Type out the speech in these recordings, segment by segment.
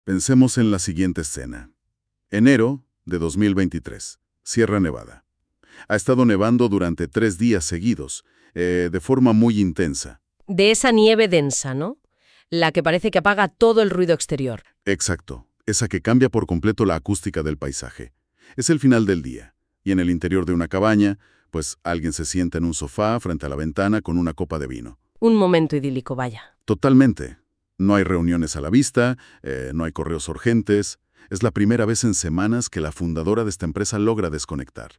Pensemos en la siguiente escena. Enero de 2023, Sierra Nevada. Ha estado nevando durante 3 días seguidos, de forma muy intensa. De esa nieve densa, ¿no? La que parece que apaga todo el ruido exterior. Exacto, esa que cambia por completo la acústica del paisaje. Es el final del día, y en el interior de una cabaña, pues alguien se sienta en un sofá frente a la ventana con una copa de vino. Un momento idílico, vaya. Totalmente. No hay reuniones a la vista, no hay correos urgentes. Es la primera vez en semanas que la fundadora de esta empresa logra desconectar.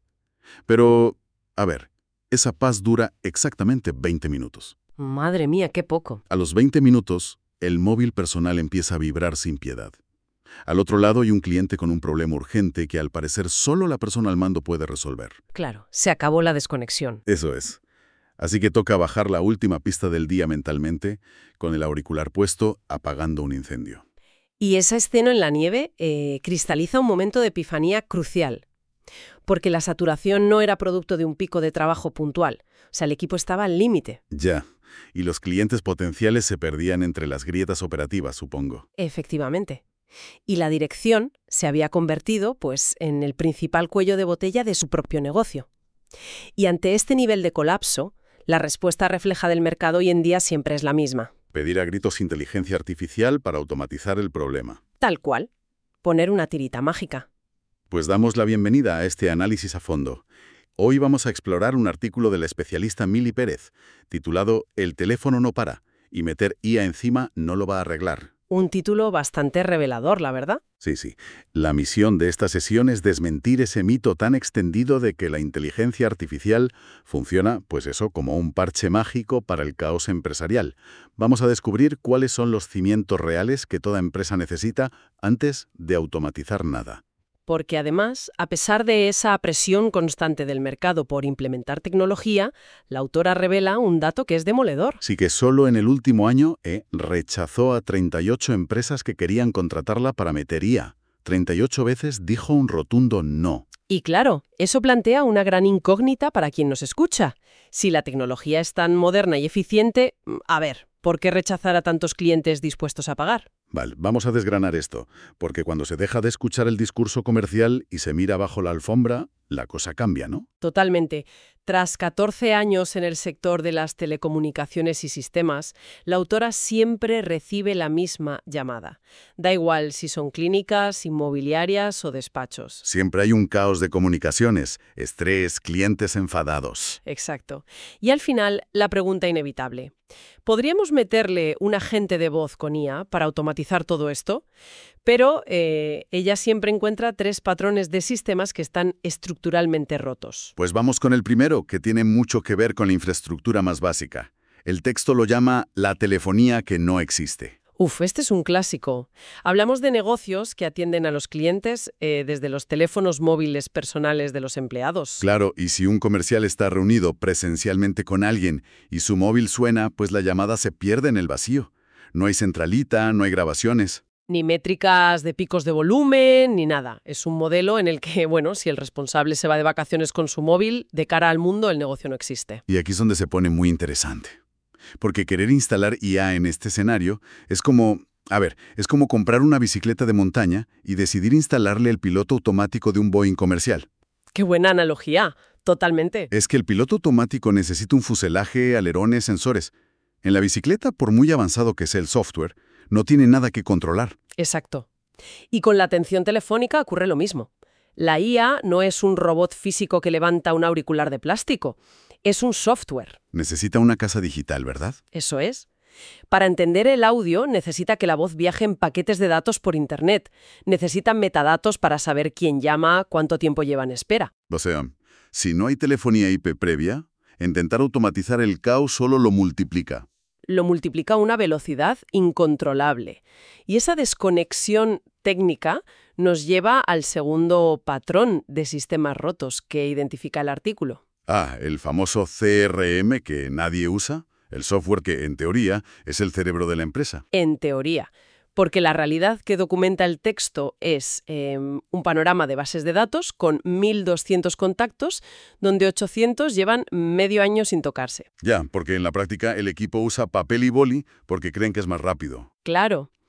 Pero, a ver, esa paz dura exactamente 20 minutos. Madre mía, qué poco. A los 20 minutos, el móvil personal empieza a vibrar sin piedad. Al otro lado hay un cliente con un problema urgente que al parecer solo la persona al mando puede resolver. Claro, se acabó la desconexión. Eso es. Así que toca bajar la última pista del día mentalmente, con el auricular puesto, apagando un incendio. Y esa escena en la nieve cristaliza un momento de epifanía crucial. Porque la saturación no era producto de un pico de trabajo puntual. O sea, el equipo estaba al límite. Ya. Y los clientes potenciales se perdían entre las grietas operativas, supongo. Efectivamente. Y la dirección se había convertido, pues, en el principal cuello de botella de su propio negocio. Y ante este nivel de colapso, la respuesta refleja del mercado hoy en día siempre es la misma. Pedir a gritos inteligencia artificial para automatizar el problema. Tal cual. Poner una tirita mágica. Pues damos la bienvenida a este análisis a fondo. Hoy vamos a explorar un artículo de la especialista Mili Pérez, titulado El teléfono no para, y meter IA encima no lo va a arreglar. Un título bastante revelador, la verdad. Sí. La misión de esta sesión es desmentir ese mito tan extendido de que la inteligencia artificial funciona, pues eso, como un parche mágico para el caos empresarial. Vamos a descubrir cuáles son los cimientos reales que toda empresa necesita antes de automatizar nada. Porque además, a pesar de esa presión constante del mercado por implementar tecnología, la autora revela un dato que es demoledor. Sí que solo en el último año rechazó a 38 empresas que querían contratarla para meter IA. 38 veces dijo un rotundo no. Y claro, eso plantea una gran incógnita para quien nos escucha. Si la tecnología es tan moderna y eficiente, a ver, ¿por qué rechazar a tantos clientes dispuestos a pagar? Vale, vamos a desgranar esto, porque cuando se deja de escuchar el discurso comercial y se mira bajo la alfombra, la cosa cambia, ¿no? Totalmente. Tras 14 años en el sector de las telecomunicaciones y sistemas, la autora siempre recibe la misma llamada. Da igual si son clínicas, inmobiliarias o despachos. Siempre hay un caos de comunicaciones, estrés, clientes enfadados. Exacto. Y al final, la pregunta inevitable. ¿Podríamos meterle un agente de voz con IA para automatizar todo esto? Pero ella siempre encuentra 3 patrones de sistemas que están estructuralmente rotos. Pues vamos con el primero, que tiene mucho que ver con la infraestructura más básica. El texto lo llama la telefonía que no existe. Este es un clásico. Hablamos de negocios que atienden a los clientes desde los teléfonos móviles personales de los empleados. Claro, y si un comercial está reunido presencialmente con alguien y su móvil suena, pues la llamada se pierde en el vacío. No hay centralita, no hay grabaciones. Ni métricas de picos de volumen, ni nada. Es un modelo en el que, bueno, si el responsable se va de vacaciones con su móvil, de cara al mundo el negocio no existe. Y aquí es donde se pone muy interesante. Porque querer instalar IA en este escenario es como comprar una bicicleta de montaña y decidir instalarle el piloto automático de un Boeing comercial. ¡Qué buena analogía! Totalmente. Es que el piloto automático necesita un fuselaje, alerones, sensores. En la bicicleta, por muy avanzado que sea el software, no tiene nada que controlar. Exacto. Y con la atención telefónica ocurre lo mismo. La IA no es un robot físico que levanta un auricular de plástico. Es un software. Necesita una casa digital, ¿verdad? Eso es. Para entender el audio necesita que la voz viaje en paquetes de datos por Internet. Necesita metadatos para saber quién llama, cuánto tiempo lleva en espera. O sea, si no hay telefonía IP previa, intentar automatizar el caos solo lo multiplica. Lo multiplica a una velocidad incontrolable. Y esa desconexión técnica nos lleva al segundo patrón de sistemas rotos que identifica el artículo. El famoso CRM que nadie usa, el software que, en teoría, es el cerebro de la empresa. En teoría. Porque la realidad que documenta el texto es un panorama de bases de datos con 1.200 contactos, donde 800 llevan medio año sin tocarse. Ya, porque en la práctica el equipo usa papel y boli porque creen que es más rápido. Claro.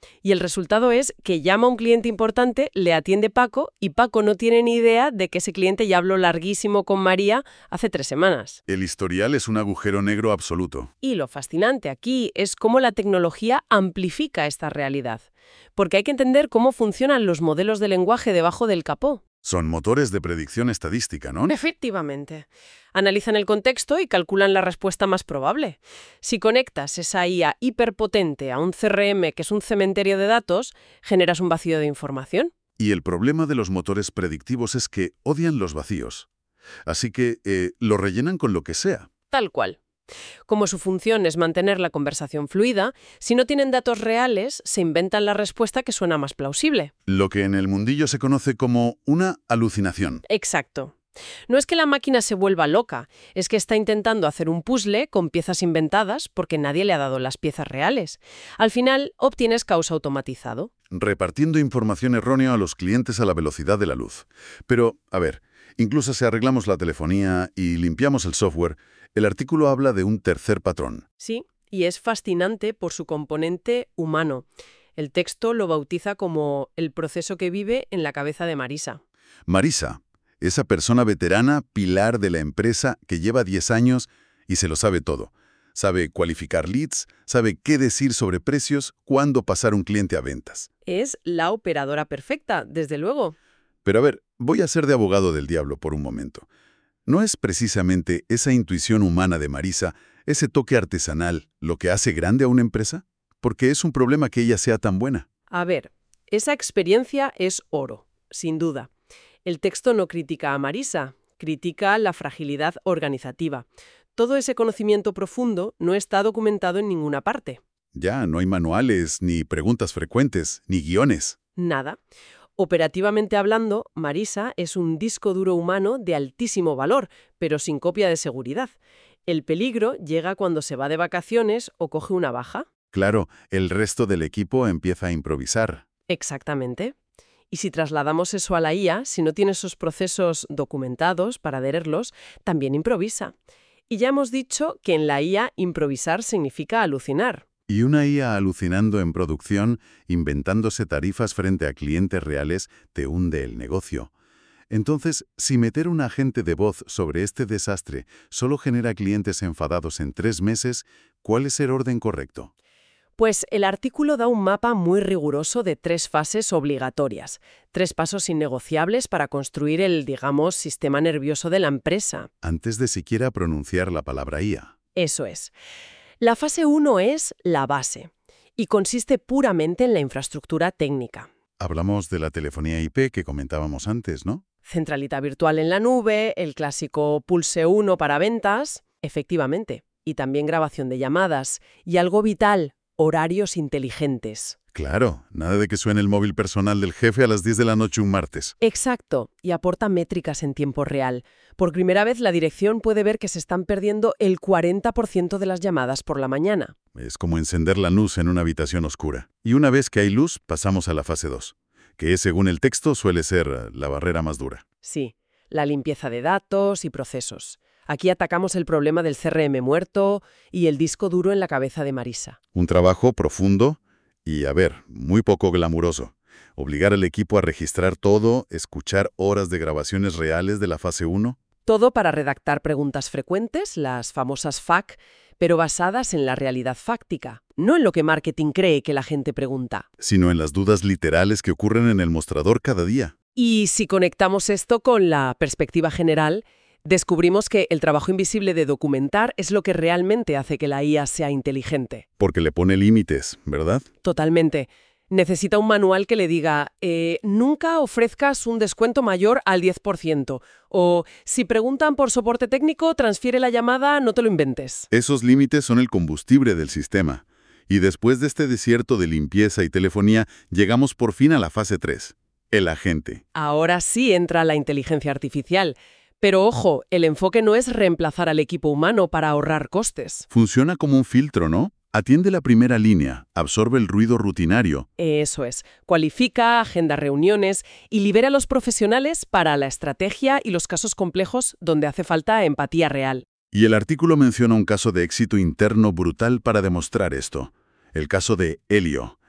Y el resultado es que llama a un cliente importante, le atiende Paco y Paco no tiene ni idea de que ese cliente ya habló larguísimo con María hace 3 semanas. El historial es un agujero negro absoluto. Y lo fascinante aquí es cómo la tecnología amplifica esta realidad. Porque hay que entender cómo funcionan los modelos de lenguaje debajo del capó. Son motores de predicción estadística, ¿no? Efectivamente. Analizan el contexto y calculan la respuesta más probable. Si conectas esa IA hiperpotente a un CRM que es un cementerio de datos, generas un vacío de información. Y el problema de los motores predictivos es que odian los vacíos. Así que lo rellenan con lo que sea. Tal cual. Como su función es mantener la conversación fluida, si no tienen datos reales, se inventan la respuesta que suena más plausible. Lo que en el mundillo se conoce como una alucinación. Exacto. No es que la máquina se vuelva loca, es que está intentando hacer un puzzle con piezas inventadas porque nadie le ha dado las piezas reales. Al final, obtienes caos automatizado. Repartiendo información errónea a los clientes a la velocidad de la luz. Pero, a ver, incluso si arreglamos la telefonía y limpiamos el software, el artículo habla de un tercer patrón. Sí, y es fascinante por su componente humano. El texto lo bautiza como el proceso que vive en la cabeza de Marisa. Marisa, esa persona veterana, pilar de la empresa que lleva 10 años y se lo sabe todo. Sabe cualificar leads, sabe qué decir sobre precios, cuándo pasar un cliente a ventas. Es la operadora perfecta, desde luego. Pero a ver, voy a ser de abogado del diablo por un momento. ¿No es precisamente esa intuición humana de Marisa, ese toque artesanal, lo que hace grande a una empresa? Porque es un problema que ella sea tan buena. A ver, esa experiencia es oro, sin duda. El texto no critica a Marisa, critica la fragilidad organizativa. Todo ese conocimiento profundo no está documentado en ninguna parte. Ya, no hay manuales, ni preguntas frecuentes, ni guiones. Nada. Operativamente hablando, Marisa es un disco duro humano de altísimo valor, pero sin copia de seguridad. El peligro llega cuando se va de vacaciones o coge una baja. Claro, el resto del equipo empieza a improvisar. Exactamente. Y si trasladamos eso a la IA, si no tiene esos procesos documentados para adherirlos, también improvisa. Y ya hemos dicho que en la IA improvisar significa alucinar. Y una IA alucinando en producción, inventándose tarifas frente a clientes reales, te hunde el negocio. Entonces, si meter un agente de voz sobre este desastre solo genera clientes enfadados en 3 meses, ¿cuál es el orden correcto? Pues el artículo da un mapa muy riguroso de 3 fases obligatorias, 3 pasos innegociables para construir el, digamos, sistema nervioso de la empresa. Antes de siquiera pronunciar la palabra IA. Eso es. La fase 1 es la base y consiste puramente en la infraestructura técnica. Hablamos de la telefonía IP que comentábamos antes, ¿no? Centralita virtual en la nube, el clásico Pulse 1 para ventas, efectivamente, y también grabación de llamadas, y algo vital, horarios inteligentes. Claro, nada de que suene el móvil personal del jefe a las 10 de la noche un martes. Exacto, y aporta métricas en tiempo real. Por primera vez la dirección puede ver que se están perdiendo el 40% de las llamadas por la mañana. Es como encender la luz en una habitación oscura. Y una vez que hay luz, pasamos a la fase 2, que según el texto suele ser la barrera más dura. Sí, la limpieza de datos y procesos. Aquí atacamos el problema del CRM muerto y el disco duro en la cabeza de Marisa. Un trabajo profundo y, a ver, muy poco glamuroso. Obligar al equipo a registrar todo, escuchar horas de grabaciones reales de la fase 1. Todo para redactar preguntas frecuentes, las famosas FAQ, pero basadas en la realidad fáctica, no en lo que marketing cree que la gente pregunta. Sino en las dudas literales que ocurren en el mostrador cada día. Y si conectamos esto con la perspectiva general, descubrimos que el trabajo invisible de documentar es lo que realmente hace que la IA sea inteligente. Porque le pone límites, ¿verdad? Totalmente. Necesita un manual que le diga, nunca ofrezcas un descuento mayor al 10%. O, si preguntan por soporte técnico, transfiere la llamada, no te lo inventes. Esos límites son el combustible del sistema. Y después de este desierto de limpieza y telefonía, llegamos por fin a la fase 3, el agente. Ahora sí entra la inteligencia artificial. Pero ojo, el enfoque no es reemplazar al equipo humano para ahorrar costes. Funciona como un filtro, ¿no? Atiende la primera línea, absorbe el ruido rutinario. Eso es. Cualifica, agenda reuniones y libera a los profesionales para la estrategia y los casos complejos donde hace falta empatía real. Y el artículo menciona un caso de éxito interno brutal para demostrar esto. El caso de Helio,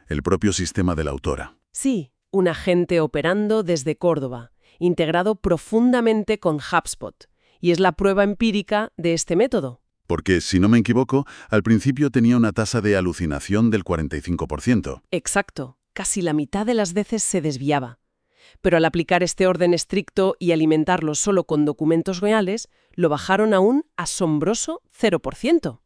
el propio sistema de la autora. Sí, un agente operando desde Córdoba, integrado profundamente con HubSpot, y es la prueba empírica de este método. Porque, si no me equivoco, al principio tenía una tasa de alucinación del 45%. Exacto, casi la mitad de las veces se desviaba. Pero al aplicar este orden estricto y alimentarlo solo con documentos reales, lo bajaron a un asombroso 0%.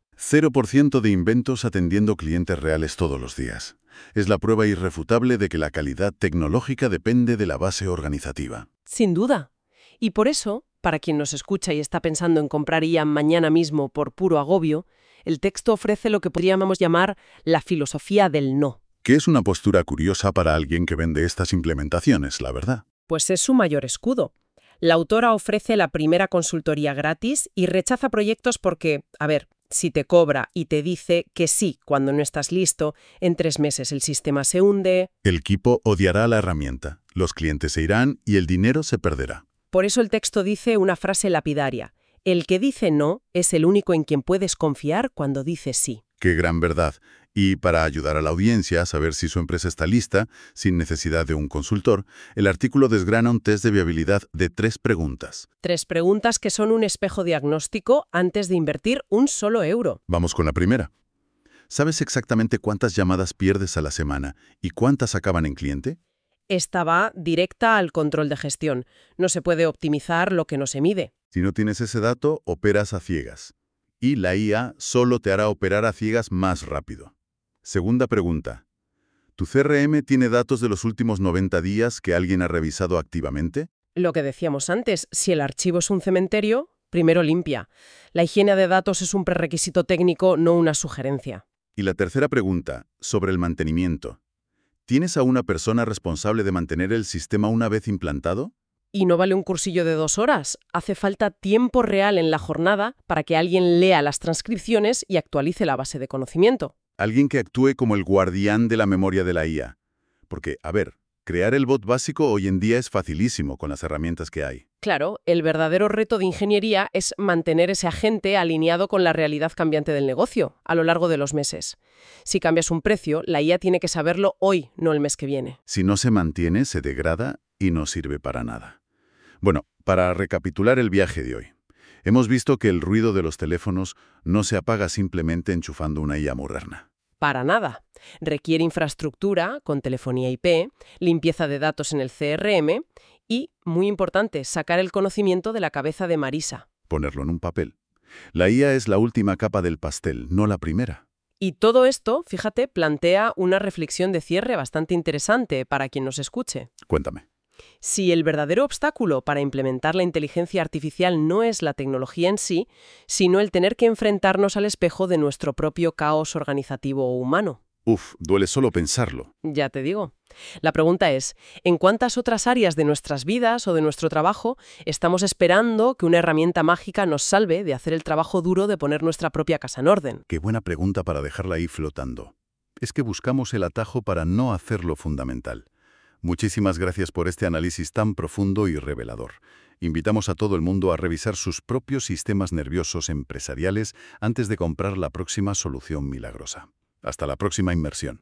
0% de inventos atendiendo clientes reales todos los días. Es la prueba irrefutable de que la calidad tecnológica depende de la base organizativa. Sin duda. Y por eso, para quien nos escucha y está pensando en comprar IA mañana mismo por puro agobio, el texto ofrece lo que podríamos llamar la filosofía del no. Que es una postura curiosa para alguien que vende estas implementaciones, la verdad. Pues es su mayor escudo. La autora ofrece la primera consultoría gratis y rechaza proyectos porque, si te cobra y te dice que sí cuando no estás listo, en 3 meses el sistema se hunde. El equipo odiará la herramienta, los clientes se irán y el dinero se perderá. Por eso el texto dice una frase lapidaria. El que dice no es el único en quien puedes confiar cuando dice sí. ¡Qué gran verdad! Y para ayudar a la audiencia a saber si su empresa está lista, sin necesidad de un consultor, el artículo desgrana un test de viabilidad de 3 preguntas. 3 preguntas que son un espejo diagnóstico antes de invertir un solo euro. Vamos con la primera. ¿Sabes exactamente cuántas llamadas pierdes a la semana y cuántas acaban en cliente? Esta va directa al control de gestión. No se puede optimizar lo que no se mide. Si no tienes ese dato, operas a ciegas. Y la IA solo te hará operar a ciegas más rápido. Segunda pregunta. ¿Tu CRM tiene datos de los últimos 90 días que alguien ha revisado activamente? Lo que decíamos antes, si el archivo es un cementerio, primero limpia. La higiene de datos es un prerequisito técnico, no una sugerencia. Y la tercera pregunta, sobre el mantenimiento. ¿Tienes a una persona responsable de mantener el sistema una vez implantado? Y no vale un cursillo de 2 horas. Hace falta tiempo real en la jornada para que alguien lea las transcripciones y actualice la base de conocimiento. Alguien que actúe como el guardián de la memoria de la IA. Porque, crear el bot básico hoy en día es facilísimo con las herramientas que hay. Claro, el verdadero reto de ingeniería es mantener ese agente alineado con la realidad cambiante del negocio a lo largo de los meses. Si cambias un precio, la IA tiene que saberlo hoy, no el mes que viene. Si no se mantiene, se degrada y no sirve para nada. Bueno, para recapitular el viaje de hoy. Hemos visto que el ruido de los teléfonos no se apaga simplemente enchufando una IA moderna. Para nada. Requiere infraestructura con telefonía IP, limpieza de datos en el CRM y, muy importante, sacar el conocimiento de la cabeza de Marisa. Ponerlo en un papel. La IA es la última capa del pastel, no la primera. Y todo esto, fíjate, plantea una reflexión de cierre bastante interesante para quien nos escuche. Cuéntame. Si el verdadero obstáculo para implementar la inteligencia artificial no es la tecnología en sí, sino el tener que enfrentarnos al espejo de nuestro propio caos organizativo o humano. Duele solo pensarlo. Ya te digo. La pregunta es, ¿en cuántas otras áreas de nuestras vidas o de nuestro trabajo estamos esperando que una herramienta mágica nos salve de hacer el trabajo duro de poner nuestra propia casa en orden? Qué buena pregunta para dejarla ahí flotando. Es que buscamos el atajo para no hacer lo fundamental. Muchísimas gracias por este análisis tan profundo y revelador. Invitamos a todo el mundo a revisar sus propios sistemas nerviosos empresariales antes de comprar la próxima solución milagrosa. Hasta la próxima inmersión.